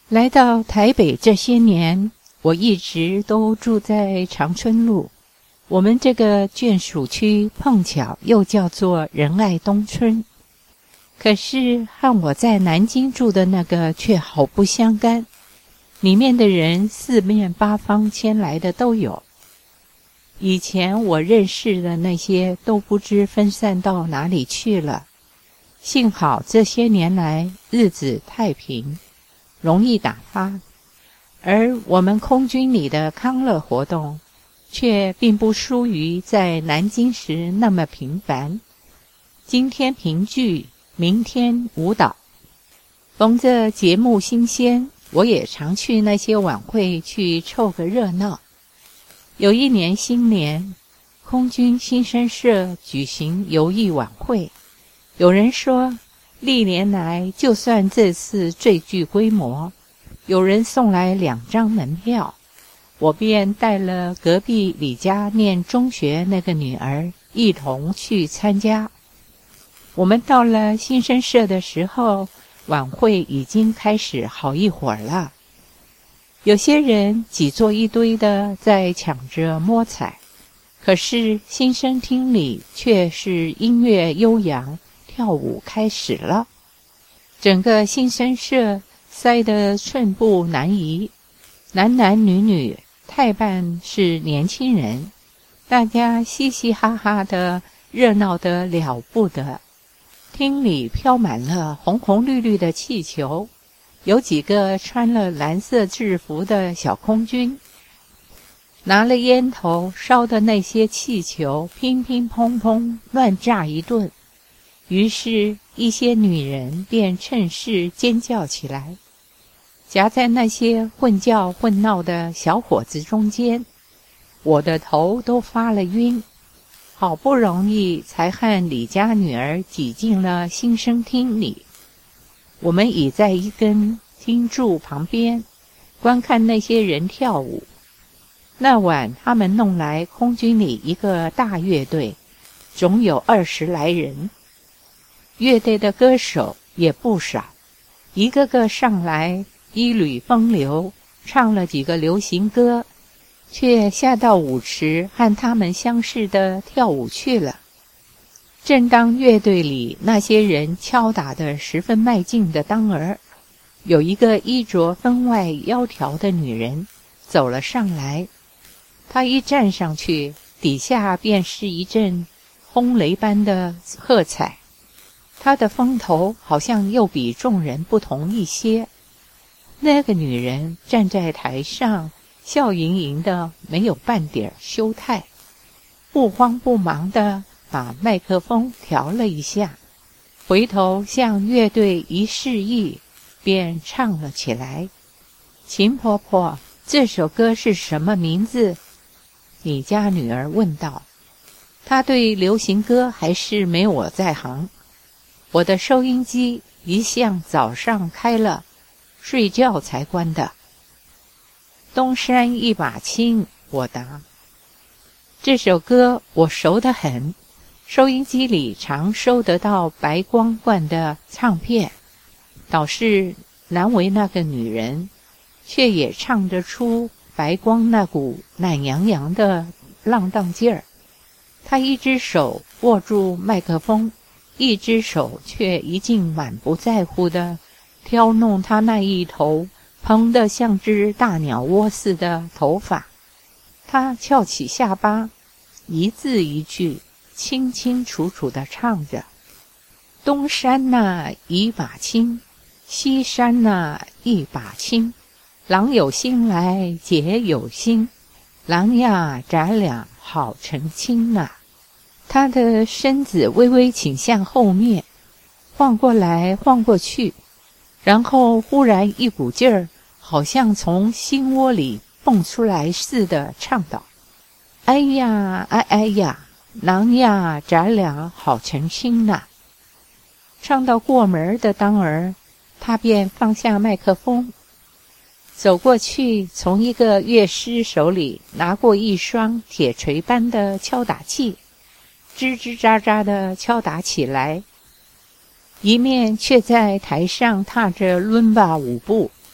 来到台北这些年，我一直都住在长春路。我们这个眷属区碰巧又叫做仁爱东村，可是和我在南京住的那个却好不相干，里面的人四面八方迁来的都有。以前我认识的那些都不知分散到哪里去了，幸好这些年来日子太平，容易打发，而我们空军里的康乐活动却并不输于在南京时那么频繁。今天评剧，明天舞蹈，逢着节目新鲜，我也常去那些晚会去凑个热闹。有一年新年，空军新生社举行游艺晚会，有人说历年来就算这次最具规模，有人送来2张门票，我便带了隔壁李家念中学那个女儿一同去参加。我们到了新生社的时候，晚会已经开始好一会儿了。有些人挤作一堆的在抢着摸彩，可是新生厅里却是音乐悠扬，跳舞开始了。整个新生社塞得寸步难移，男男女女，太半是年轻人，大家嘻嘻哈哈的，热闹得了不得。厅里飘满了红红绿绿的气球，有几个穿了蓝色制服的小空军，拿了烟头烧的那些气球乒乒乓乓乱炸一顿，于是一些女人便趁势尖叫起来。夹在那些混叫混闹的小伙子中间，我的头都发了晕，好不容易才和李家女儿挤进了新生厅里。我们倚在一根厅柱旁边，观看那些人跳舞。那晚他们弄来空军里一个大乐队，总有20来人，乐队的歌手也不少，一个个上来一缕风流，唱了几个流行歌，却下到舞池和他们相似的跳舞去了。正当乐队里那些人敲打得十分卖劲的当儿，有一个衣着分外窈窕的女人走了上来。她一站上去，底下便是一阵轰雷般的喝彩。她的风头好像又比众人不同一些。那个女人站在台上，笑盈盈的，没有半点羞态，不慌不忙的把麦克风调了一下，回头向乐队一示意，便唱了起来。秦婆婆，这首歌是什么名字？李家女儿问道。她对流行歌还是没我在行。我的收音机一向早上开了，睡觉才关的。东山一把青，我答。这首歌我熟得很，收音机里常收得到白光灌的唱片，倒是难为那个女人，却也唱得出白光那股懒洋洋的浪荡劲儿。她一只手握住麦克风，一只手却一尽满不在乎地挑弄她那一头蓬得像只大鸟窝似的头发。她翘起下巴，一字一句清清楚楚地唱着：东山那一把青，西山那一把青，郎有心来姐有心，郎呀咱俩好成亲啊。他的身子微微倾向后面，晃过来晃过去，然后忽然一股劲儿，好像从心窝里蹦出来似的唱道：哎呀哎哎呀，郎呀咱俩好成亲啊。唱到过门的当儿，他便放下麦克风，走过去，从一个乐师手里拿过一双铁锤般的敲打器，吱吱喳喳地敲打起来，一面却在台上踏着伦巴舞步，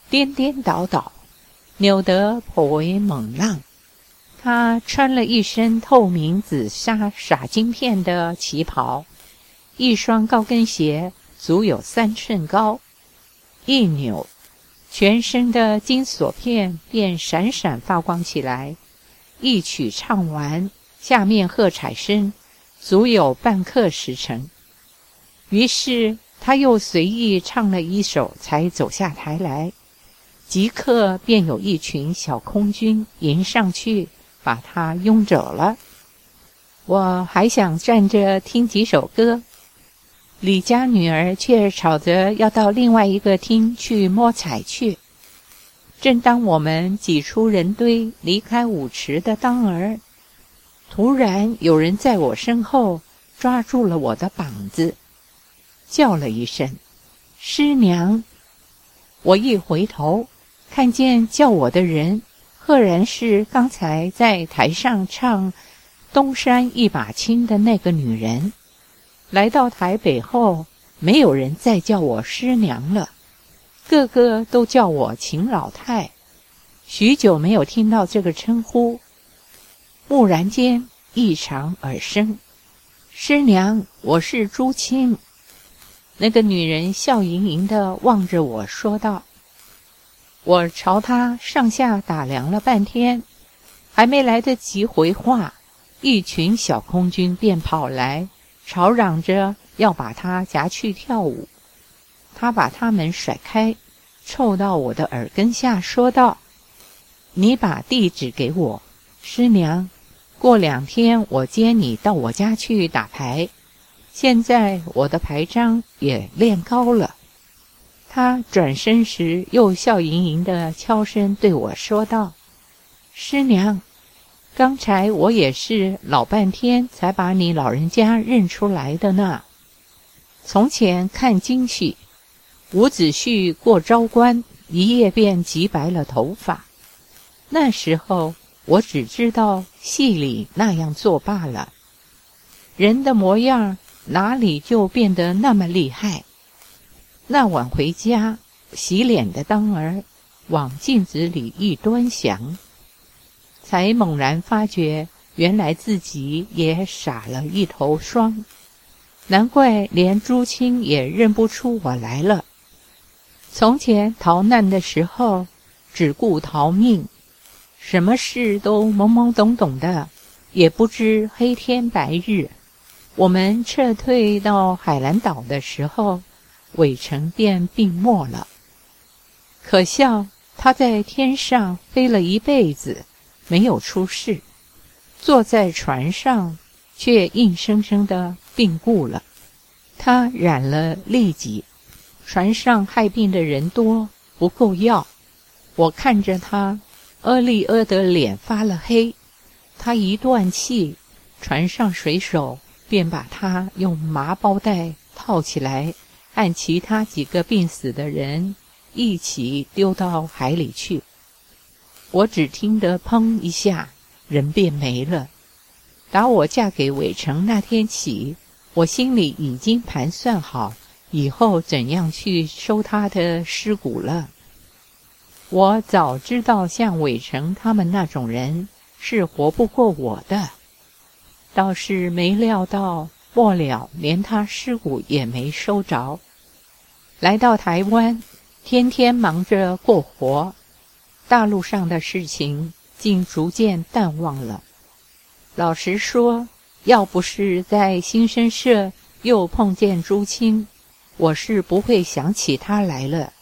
颠颠倒倒，扭得颇为猛浪。他穿了一身透明紫纱撒金片的旗袍，一双高跟鞋足有3寸高，一扭，全身的金锁片便闪闪发光起来。一曲唱完，下面喝彩声足有半刻时辰。于是他又随意唱了一首，才走下台来。即刻便有一群小空军迎上去，把他拥走了。我还想站着听几首歌，李家女儿却吵着要到另外一个厅去摸彩去。正当我们挤出人堆离开舞池的当儿，突然有人在我身后抓住了我的膀子，叫了一声“师娘”。我一回头，看见叫我的人赫然是刚才在台上唱《东山一把青》的那个女人。来到台北后，没有人再叫我师娘了，个个都叫我秦老太。许久没有听到这个称呼，蓦然间异常耳生：“师娘，我是朱青。”那个女人笑盈盈地望着我说道。我朝她上下打量了半天，还没来得及回话，一群小空军便跑来，吵嚷着要把她夹去跳舞。她把他们甩开，凑到我的耳根下说道：“你把地址给我，师娘，过2天我接你到我家去打牌。现在我的牌章也练高了。”他转身时又笑盈盈地悄声对我说道：“师娘，刚才我也是老半天才把你老人家认出来的呢。从前看京戏，伍子胥过昭关，一夜便急白了头发。那时候我只知道戏里那样做罢了，人的模样哪里就变得那么厉害。那晚回家洗脸的当儿，往镜子里一端详，才猛然发觉原来自己也傻了一头霜，难怪连朱青也认不出我来了。从前逃难的时候只顾逃命，什么事都懵懵懂懂的，也不知黑天白日。我们撤退到海南岛的时候，韦成便病没了。可笑他在天上飞了一辈子，没有出事，坐在船上却硬生生的病故了。他染了痢疾，船上害病的人多，不够药。我看着他哩的脸发了黑，他一断气，船上水手便把他用麻包带套起来，和其他几个病死的人一起丢到海里去。我只听得砰一下，人便没了。打我嫁给韦成那天起，我心里已经盘算好以后怎样去收他的尸骨了。我早知道像韦成他们那种人是活不过我的，倒是没料到末了连他尸骨也没收着。来到台湾，天天忙着过活，大陆上的事情竟逐渐淡忘了。老实说，要不是在新生社又碰见朱青，我是不会想起他来了。